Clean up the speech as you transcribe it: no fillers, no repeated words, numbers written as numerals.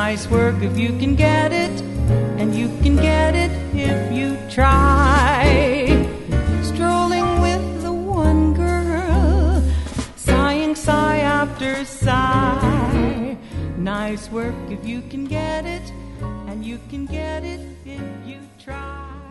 Nice work if you can get it, and you can get it if you try. Strolling with the one girl, sighing sigh after sigh. Nice work if you can get it, and you can get it if you try.